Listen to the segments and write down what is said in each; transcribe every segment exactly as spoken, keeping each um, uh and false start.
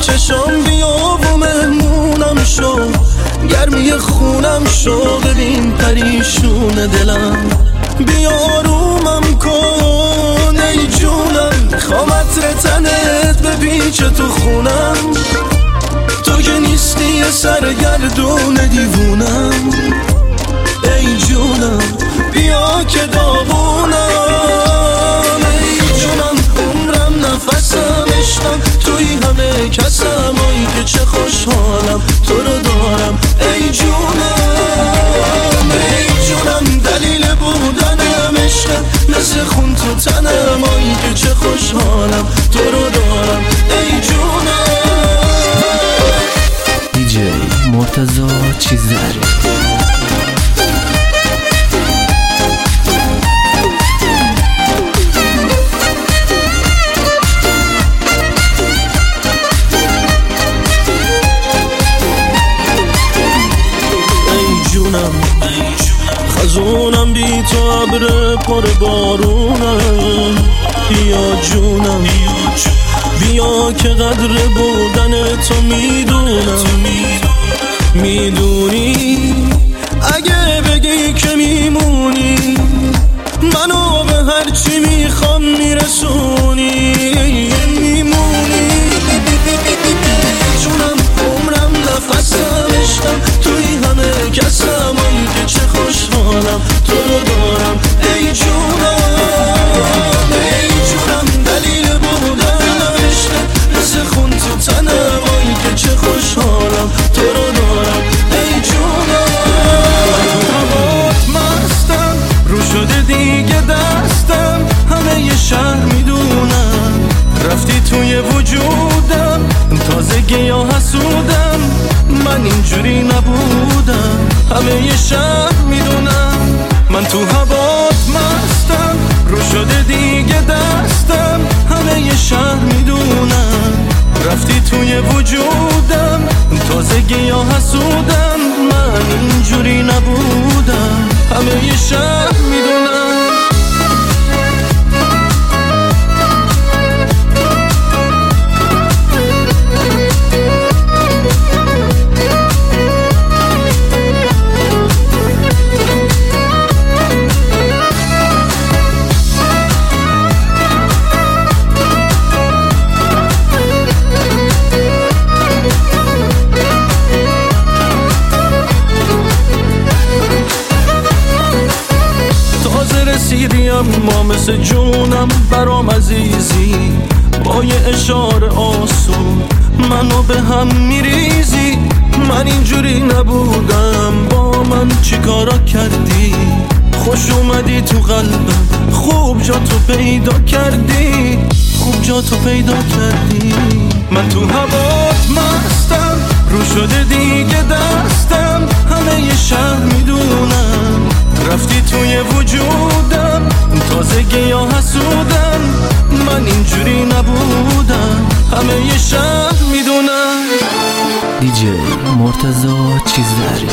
چشام بیا و مهمونم شو، گرمی خونم شو، ببین پریشون دلم، بیا آرومم کن ای جونم، میخوام عطر تنت بپیچه تو خونم، تو که نیستی یه سرگردون دیوونم، ای جونم بیا که داغونم، ای جونم عمرم نفسم عشقم، توی همه کسم، آی که چه خوشحالم تو رو دارم، ای جونم ای جونم دلیل بودنم عشقم، مثل خون تو تنم، آی که چه خوشحالم تو رو دارم، ای جونم. دیجی مرتضی چیزری. خزونم بی تو ابر پر بارونم، بیا جونم بیا که قدر بودن تو میدونم، میدونی اگه بگی که میمونی، منو به هرچی میخوام میرسونی، میمونی جونم عمرم نفسم عشقم، توی همه کسم، آی که چه خوشحالم تو رو دارم، ای جونم ای جونم دلیل بودنم عشقم، مثل خون تو تنم، آی که چه خوشحالم تو رو دارم، ای جونم. هوات مستم رو شده دیگه دستم، همه ی شهر میدونم، رفتی توی وجودم، تازگی یا حسودم، من اینجوری نبودم، همه ی شهر میدونم، من تو هوات مستم رو شده دیگه دستم، همه ی شهر میدونم، رفتی توی وجودم، تازگی یا حسودم، من اینجوری نبودم، همه ی شهر میدونم. ما مثل جونم برام عزیزی، با یه اشاره آسون منو به هم میریزی، من اینجوری نبودم، با من چی کارا کردی، خوش اومدی تو قلبم، خوب جا تو پیدا کردی، خوب جا تو پیدا کردی، من تو هوات مستم رو شده دیگه دستم، همه ی شهر میدونم، رفتی توی وجودم، تازگی یا حسودم، من اینجوری نبودم، همه ی شهر میدونم. دیجی مرتضی چیزری.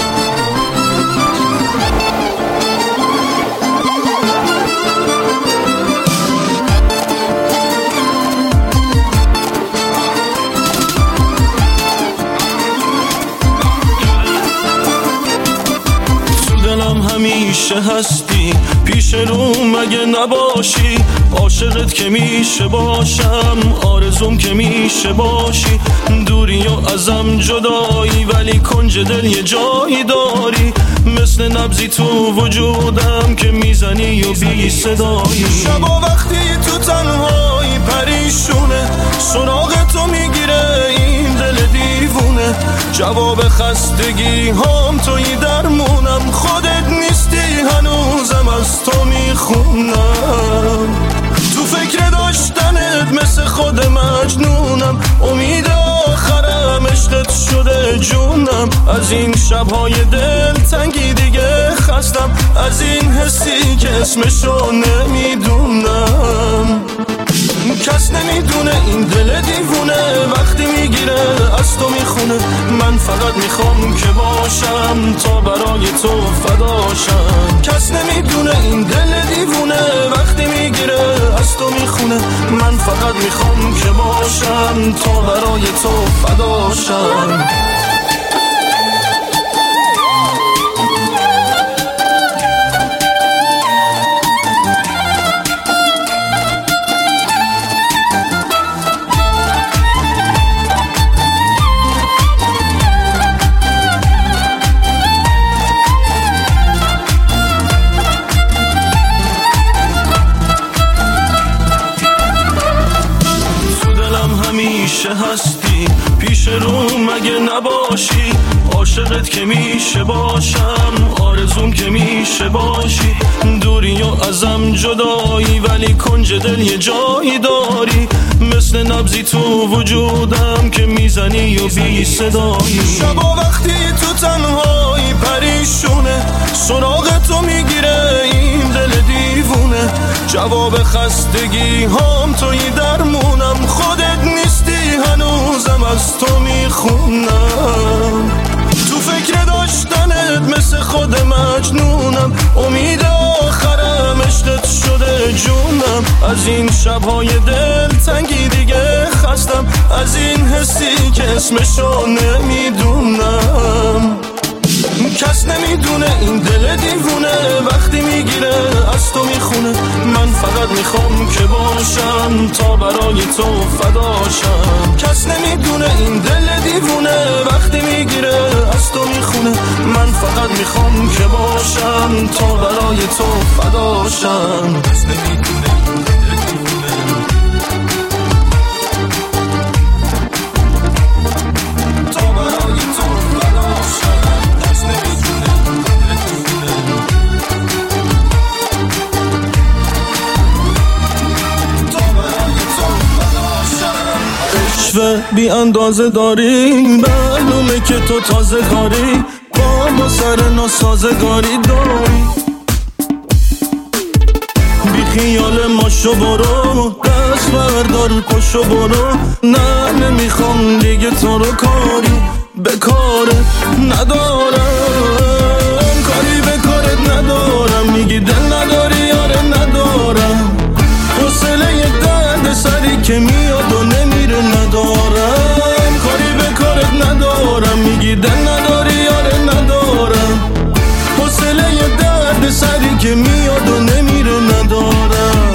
همیشه هستی پیش رو مگه نباشی، عاشقت که میشه باشم، آرزوم که میشه باشی، دوری و ازم جدایی، ولی کنج دل یه جایی داری، مثل نبضی تو وجودم که میزنی و بی صدایی، شبا وقتی تو تنهایی پریشونه، سراغ تو میگیره این دل دیوونه، جواب خستگی هم توی درمونم، خودت نیستی هنوزم از تو میخونم، تو فکر داشتنت مثل خود مجنونم، امید آخرم عشقت شده جونم، از این شبهای دل تنگی دیگه خستم، از این حسی که اسمشو نمیدونم، کس نمیدونه این دل دیوونه وقتی میگیره از تو میخونه، من فقط میخوام که باشم تا برای تو فداشم. کس نمیدونه این دل دیوونه وقتی میگیره از تو میخونه. من فقط میخوام که باشم تا برای تو فداشم. همیشه هستی پیش رو مگه نباشی. عاشقت که میشه باشم آرزوم که میشه باشی. دوری و ازم جدایی ولی کنج دل یه جایی داری. مثل نبضی تو وجودم که میزنی و بی صدایی. شبا وقتی تو تنهایی پریشونه سراغ تو میگیره این دل دیوونه. جواب خستگی هم توی درمونم خودت نیستی هنوزم از تو میخونم. تو فکر داشتنت مثل خود مجنونم. امید آخرم عشقت شده جونم. از این شبهای دل تنگی دیگه خستم. از این حسی که اسمشو نمیدونم. کس نمیدونه این دل دیوونه وقتی میگیره از تو میخونه. من فقط میخوام که باشم تا برای تو فداشم. کس نمیدونه این دل دیوونه وقتی میگیره از تو میخونه. من فقط میخوام که باشم تا برای تو فداشم. کس نمیدونه این دل دیوونه. تا برای تو فداشم. بی اندازه داری معلومه که تو تازه کاری. با ما سر ناسازگاری داری. بی خیال ما شو برو دست بردار پشو برو. نه نمیخوام دیگه تو رو کاری به کارت ندارم. کاری به کارت ندارم. میگی دل نداری آره ندارم. حوصله یه درد سری که میاد و نمیره ندارم. کاری به کارت ندارم. میگی دل نداری آره ندارم. حوصله یه درد سری که میاد و نمیره ندارم.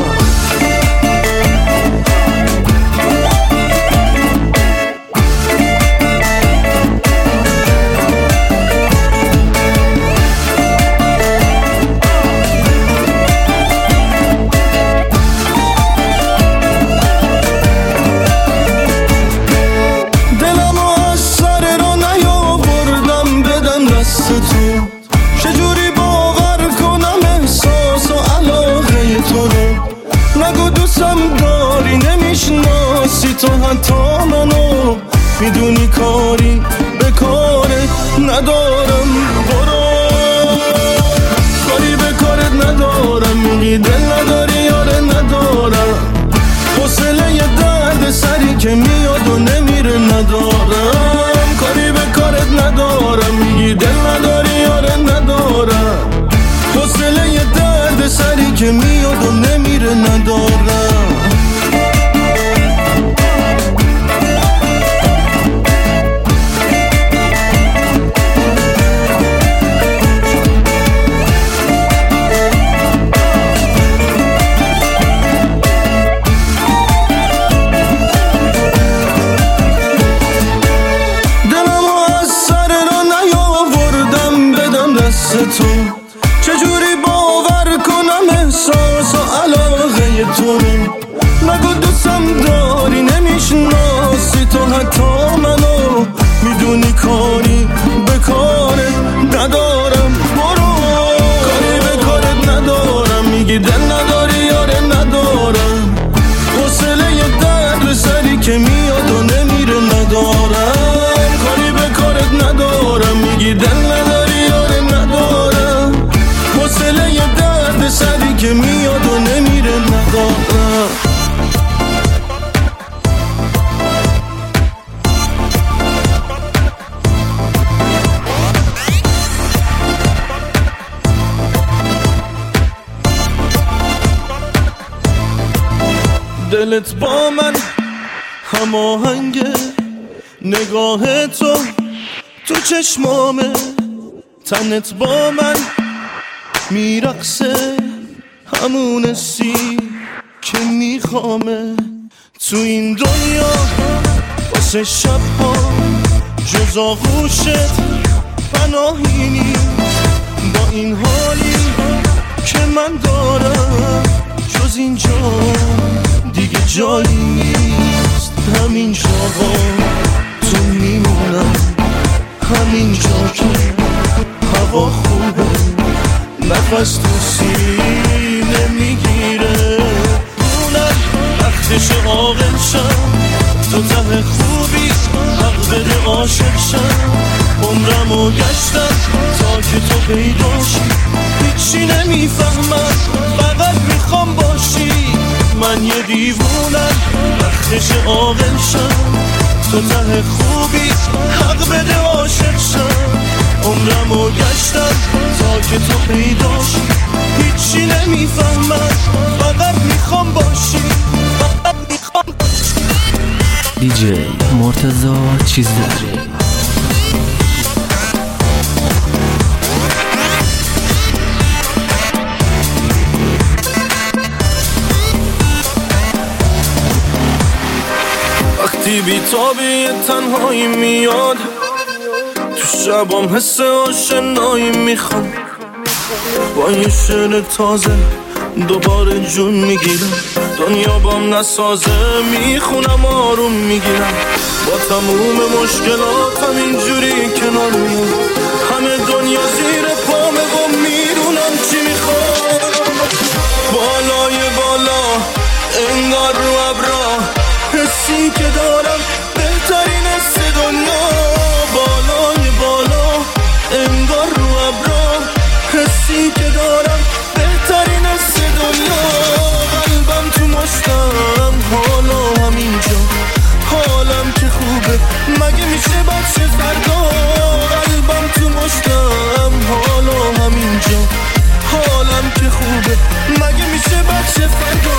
چجوری باور کنم احساس و علاقه تو رو. نگو دوستم داری نمیشناسی تو حتی منو. میدونی کاری به کارت ندارم. برو کاری به کارت ندارم. میگی دل نداری یاره ندارم. حوصله یه درد سری که میاد و نمیره ندارم. کاری به کارت ندارم. میگی دل نداری یاره ندارم. حوصله یه درد سری که میاد و نمیره ندارم. تو چجوری باور کنم احساس و علاقه تو رو. نگو دوستم داری نمیشناسی تو حتی منو. میدونی کاری به کارت ندارم. برو کاری به کارت ندارم. میگی دل نداری یاره ندارم. حوصله یه درد سری که میاد و نمیره ندارم. کاری به کارت ندارم. میگی دل نداری یاره ندارم. حوصله یه درد سری که میاد و نمیره ندارم. دلت با من هماهنگه، نگاه تو تو چشمامه، تنت با من میرقصه، همون سی که میخوامه. تو این دنیا واسه شبها جز آغوشت پناهی نیست، با این حالی که من دارم جز اینجا دیگه جایی نیست. همین جاها تو میمونم، همین جا که هوا خوبه، نفس تو سینه میگیره. اونم وقتش عاقل شم، تو ته خوبی حق بده عاشق شم. عمرمو گشتم تا که تو پیداشی، هیچی نمیفهمم فقط میخوام باشی. من یه دیوونم وقتش عاقل شم، تو ته خوبی حق بده عاشق شم. عمرمو گشتم تا که تو پیداشی، هیچی نمیفهمم فقط میخوام باشی، فقط میخوام باشی. دیجی مرتضی چیزداری. وقتی بی تابی تنهایی میاد، تو شبام حس آشنایی میخوام. با یه شعر تازه دوباره جون میگیرم، دنیا بام نسازه میخونم آروم میگیرم. با تموم مشکلاتم اینجوری کنار میام، همه دنیا زیر پامه و میدونم چی میخوام. بالای بالا انگار رو ابرا، حسی که دارم بهترین حس دنیا. بالای بالا انگار رو ابرا، حسی که دارم بهترین حس دنیا. قلبم تو مشتم حالا همینجا، حالم که خوبه مگه میشه بچه فردا. قلبم تو مشتم حالا همینجا، حالم که خوبه مگه میشه بچه فردا.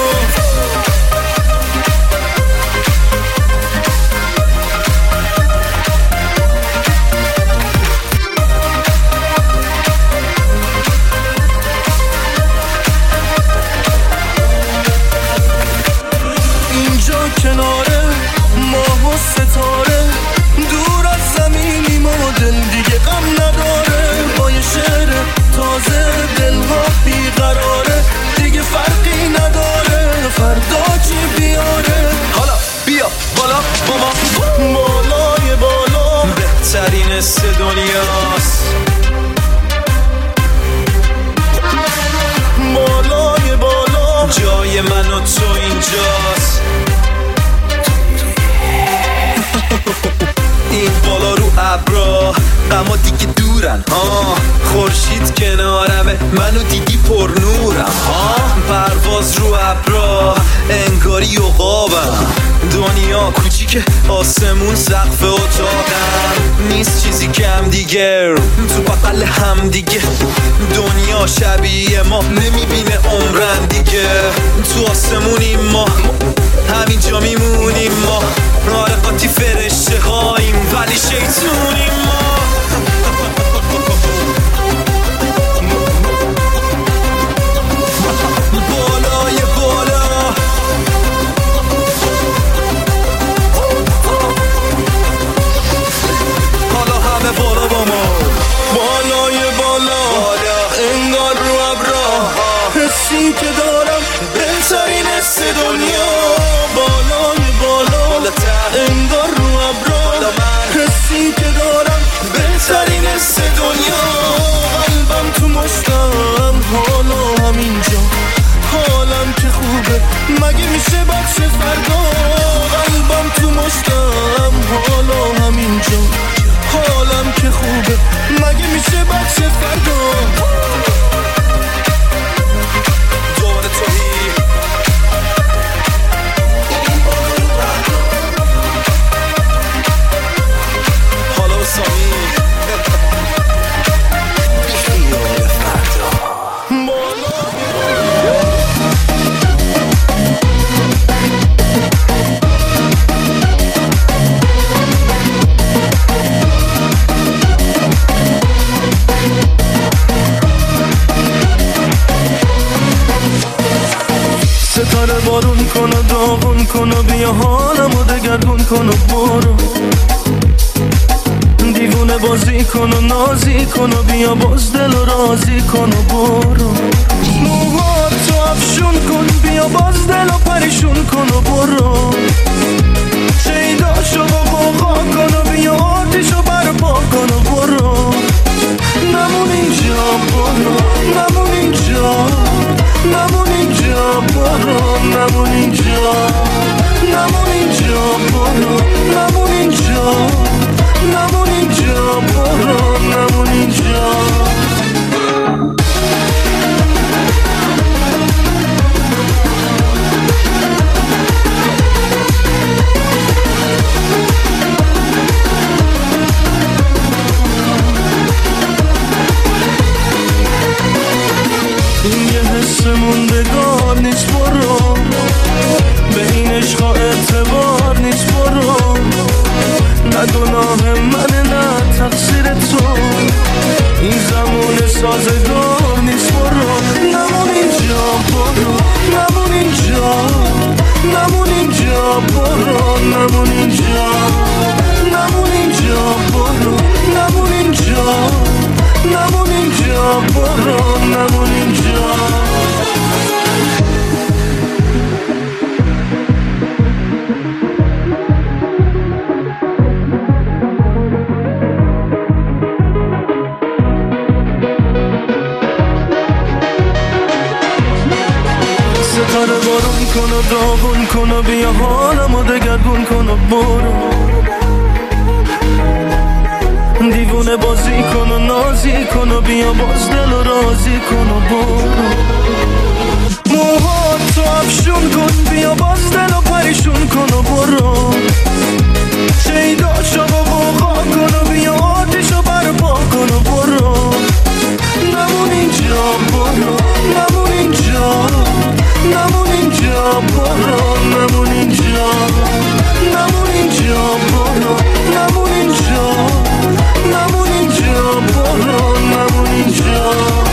کناره ماه و ستاره، دور از زمینیم و دل دیگه غم نداره. با یه شعر تازه دلها بیقراره، دیگه فرقی نداره فردا چی بیاره. حالا بیا بالا با ما، بالای بالا بهترین حس دنیاست. بالای بالا جای من و تو اینجاست. این بالا رو ابرا غما دیگه دورن ها، خورشید کنارمه منو دیدی پر نورم ها. پرواز رو ابرا انگاری عقابم، دنیا کوچیکه آسمون سقف اتاقم. نیست چیزی کم دیگه تو بغل هم دیگه، دنیا شبیه ما نمیبینه عمرن دیگه. تو آسمونیم ما همینجا میمونیم ما، آره قاطی فرشته هاییم ولی شیطونیم ما. بالای بالا حالا همه بالا با ما. بالای بالا انگار رو ابرا، حسی که دارم بهترین حس دنیا. بالای بالا انگار رو ابرا، حسی که دارم دیوونه بازی کن و نازی کن و بیا باز دل و رازی کن و برو موهاتو افشون کن بیا باز دل و پریشون کن و برو شیداشو با قوقا کن و بیا آتیشو برپا کن و برو نمون اینجا برو نمون اینجا نمون اینجا برو نمون اینجا نمون اینجا برو نمون اینجا نمون اینجا برو نمون اینجا این یه حس موندگار نیست برو به این عشقا اعتبار نیست برو نه گناه منه نه تقصیر تو این زمان سازگار نیست برو نمون اینجا برو نمون اینجا نمون اینجا برو نمون اینجا نمون اینجا برو نمون اینجا نمون اینجا برو نمون اینجا ستاره بارون کن و داغون کن و بیا حالمو دگرگون کن و برو دیوونه بازی کن و نازی کن و بیا باز دل و رازی کن و برو موهاتو افشون کن بیا باز دل و پریشون کن و برو شیداشو با قوقا کن و بیا آتیشو برپا کن و برو نمون اینجا برو نمون اینجا نمون اینجا برو نمون اینجا نمون اینجا برو نمون اینجا نمون اینجا برو نمون اینجا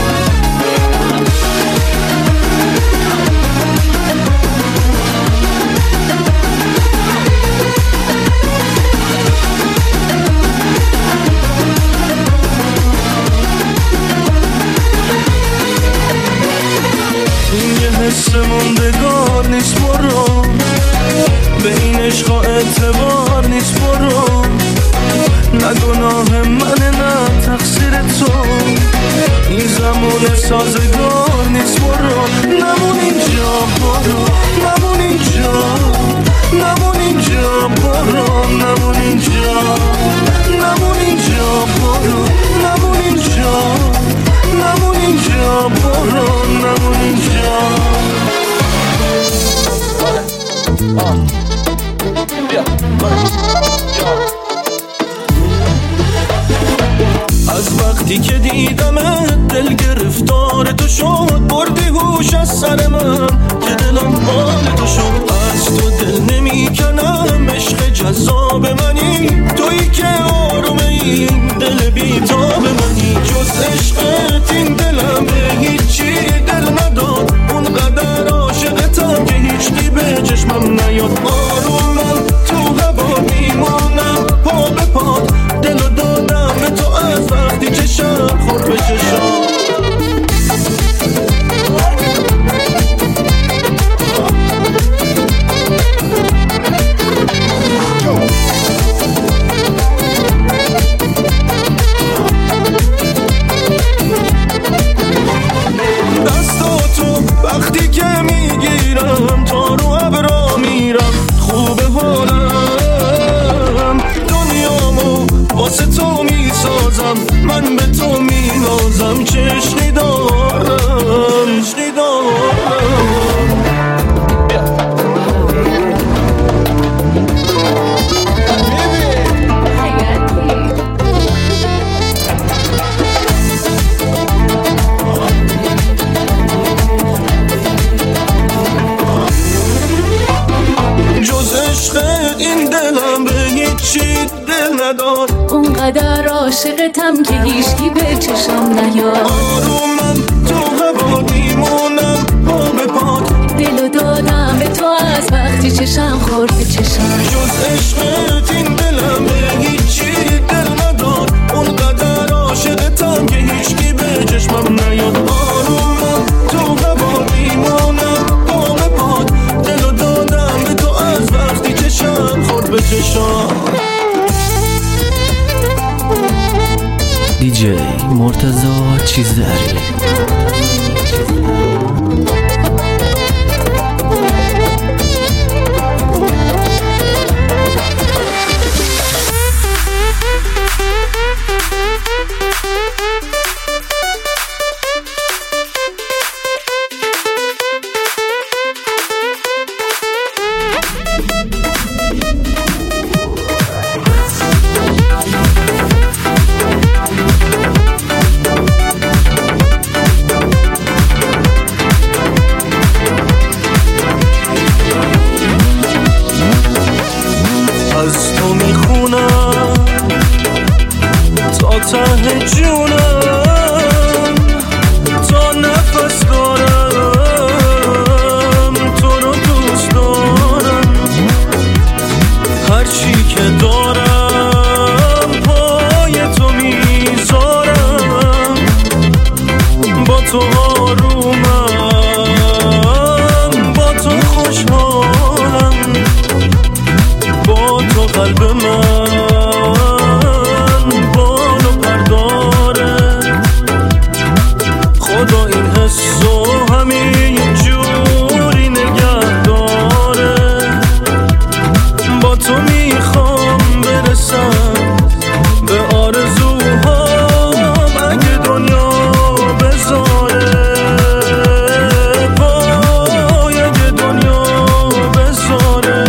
این یه حس موندگار نیست برو به این عشقا اعتبار نیست برو نه گناه منه نه تقصیر تو این زمان سازگار نیست برو نمون اینجا برو نمون اینجا نمون اینجا برو نمون اینجا نمون اینجا برو نمون اینجا نمون اینجا برو نمون اینجا از وقتی که دیدمت دل گرفتار تو شد بردی هوش از سر من که دلم حال تو شد از تو دل نمی کنم عشق جذاب منی تویی که آرومه این دل بیتاب منی جز عشقت این دلم به هیچی دل نداد اونقدر عاشقتم که هیچکی به چشمم نیاد آرومم تو هوا میمونم پا به پات دلو دادم به تو از وقتی چشم خورد به چشم دستاتو وقتی که میگیرم تا رو ابرا میرم خوبه حالم دنیامو واسه تو میسازم من به تو مینازم چه عشقی دارم عشقی دارم این دلم به هیچی دل نداد اونقدر عاشقتم که هیچکی به چشم نیاد آرومم تو هوا دیمونم پا به پات دلو دادم به تو از وقتی چشم خورد به چشم جز عشقت این دلم به هیچی دل نداد دیجی مرتضی چیزداری. از تو میخونم تا ته جونم، تا نفس دارم تو رو دوست دارم. هرچی که دارم پای تو میذارم، با تو آرومم، با تو خوشحالم، با تو قلب من بال و پر داره. خدا این حسو همین جوری نگه داره. با تو میخوام برسم به آرزوهام، اگه دنیا بذاره. وای اگه دنیا بذاره.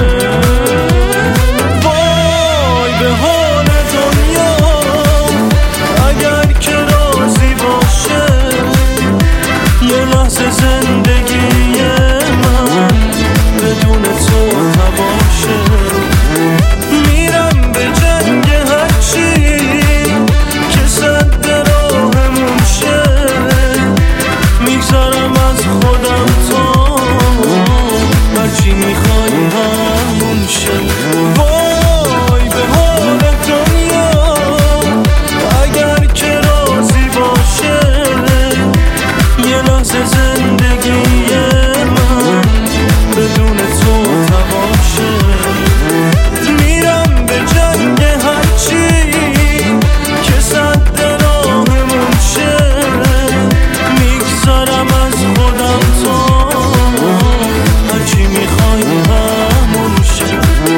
زندگی من بدون تو تباشه. میرم به جنگ هرچی که صد راهمون شه. میگذارم از خودم تا هرچی میخوای همون شه. وای به حال دنیا اگر که راضی باشه. یه لحظه زندگی من بدون تو تباشه. میرم به جنگ هرچی که صد راهمون شه. میگذارم از خودم تا هرچی میخوای همون شه.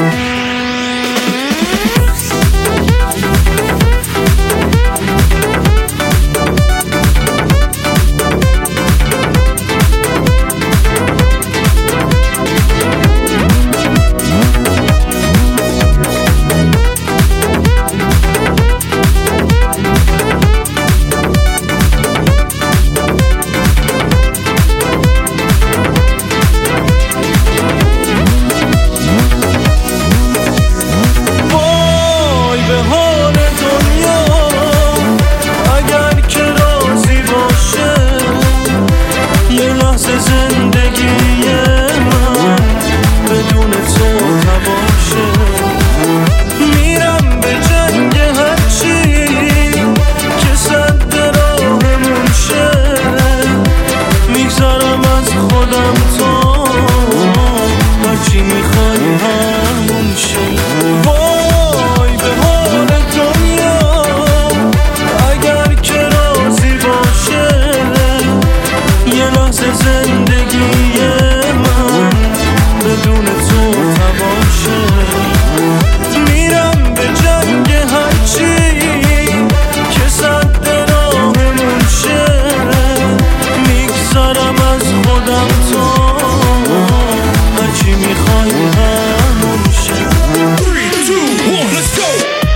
زندگی من بدون تو تباشه. میرم به جنگ هرچی که صد راهمون شه. میگذارم از خودم تا هرچی میخوای همون شه. وای به حال دنیا اگر که راضی باشه. یه لحظه زندگی من بدون تو تباشه. میرم به جنگ هرچی که صد راهمون شه. میگذارم از خودم تا هرچی میخوای همون شه. three, two, one, let's go!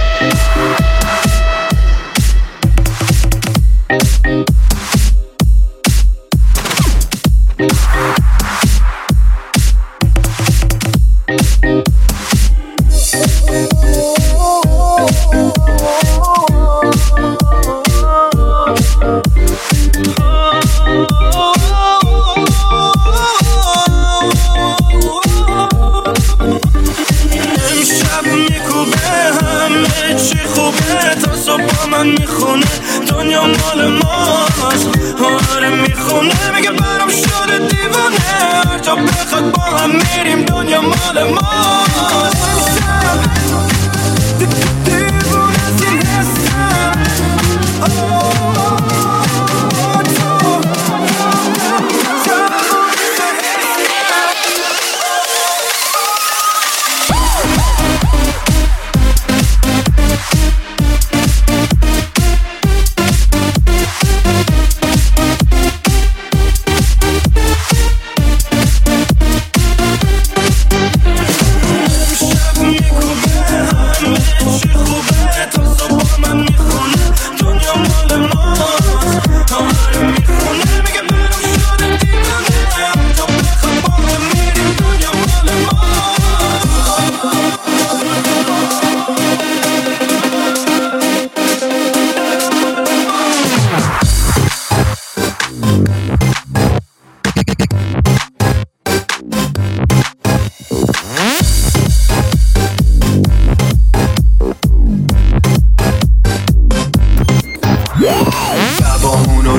من میخونه دنیا مال ماست. آره میخونه میگه برام شده دیوانه. هر جا بخواد با هم میریم دنیا مال ماست. دیوونه از این حسم.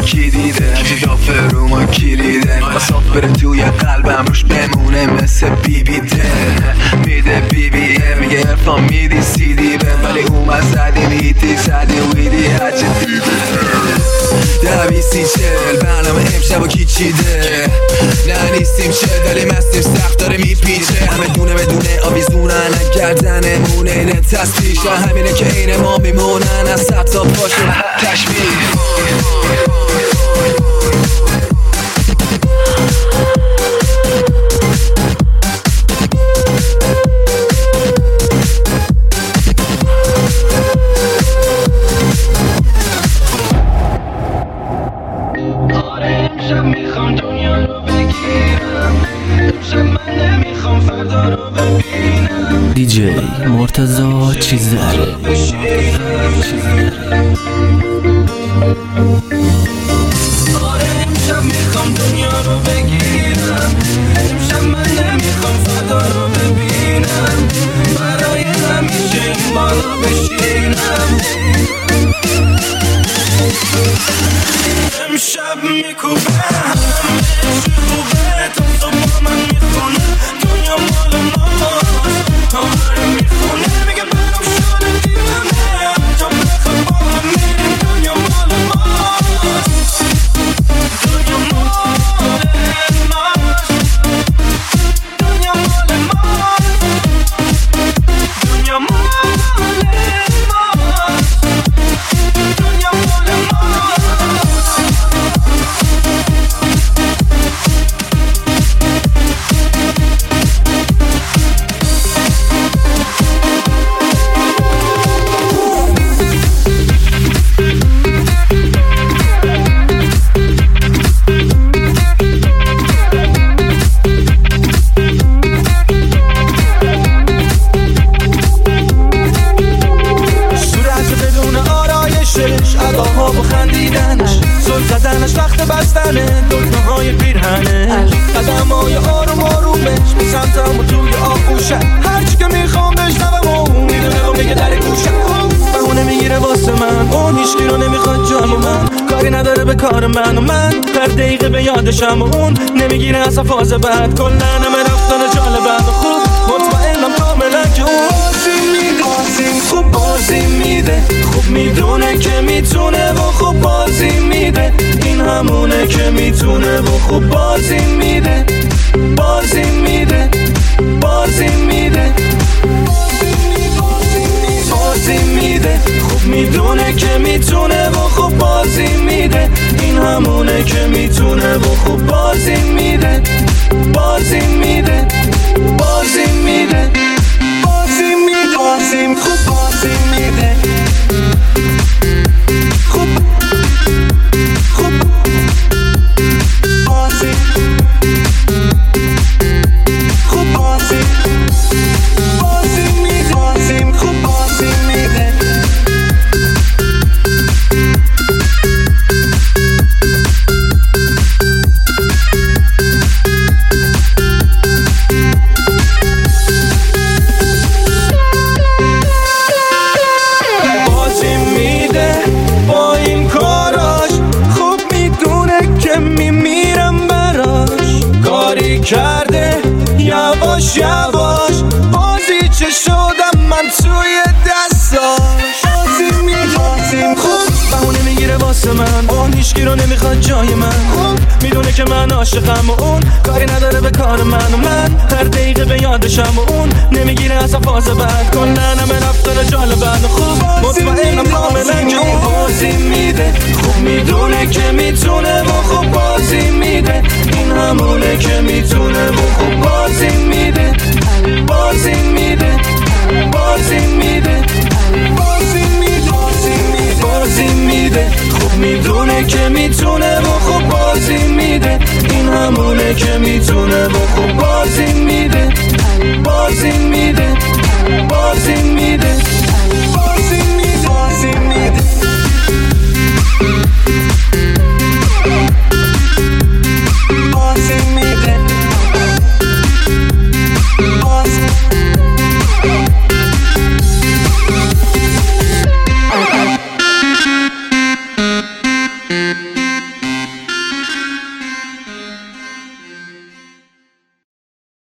کی دیده هرچی دافه رو ما کلیده بساف بره توی قلبم روش بمونه مثل بی بی ده میده بی بی میگه ارفان میدی سی دی به ولی اومد زدیم هیتی زدیم ویدی هرچی دیده ده بیستی چل برنامه امشب و کی چیده نه نیستیم چل ولی مستیم سخت داره میپیچه همه دونه بدونه آویزونن گردنه مونه اینه تصدیشه همینه که اینه ما میمونن از سب تا پاشون تشبیه امشب میخوام دنیا رو بگیرم امشب من نمیخوام فردا رو ببینم دیجی مرتضی چیزدری آره امشب میخوام دنیا رو بگیرم امشب من نمیخوام فردا رو ببینم برای همیشه این بالا بشینم امشب میکوبه همه چی خوبه تا صبح من میخونه دنیا مال ماست همه میخونه میگه برام شده دیوانه تا بخواه با هم میریم دنیا مال ماست دنیا مال ماست دنیا مال ماست دنیا مال ماست دنیا مال ماست اداها با خندیدنش زل زدنش وقت بستنه دکمه های پیرهنش قدم های آروم آرومش به سمتم و توی آغوشه هرچی که میخوام بشنوم و اون میدونه و میگه در گوشه بهونه میگیره واسه من اون هیچکی رو نمیخواد جام من کاری نداره به کار من و من در دقیقه به یادشم و اون نمیگیره از فاز بعد کلن همه رفتن جالبن و خوب مطمئنم کاملا که اون خوب بازی میده خوب میدونه که میتونه و خوب بازی میده این همونه که میتونه و خوب بازی میده بازی میده بازی میده بازی میده خوب میدونه که میتونه و خوب بازی میده این همونه که میتونه و خوب بازی میده بازی میده بازی میده بازی میده بازی خوب بازی میده خوب خوب بازی خوب بازی بازی میده بازی خوب بازی میده کرده یواش یواش بازی چه شدم من توی دستاش بازی میبازیم خوب بهونه میگیره واسه من اون هیچکی رو نمیخواد جای من خوب میدونه که من عاشقم و اون کاری نداره به کار من و من هر دقیقه به یادشم و اون نمیگیره از فاز بعد کلن همه رفتن جالبن و خوب مطمئنم کاملا که اون بازی میده خوب میدونه که میتونه و خوب بازی میده این همونه که میتونه و خوب بازی میده بازی میده بازی میده بازی میده بازی میده خوب میدونه که میتونه و خوب بازی میده این همونه که میتونه و خوب بازی میده بازی میده بازی میده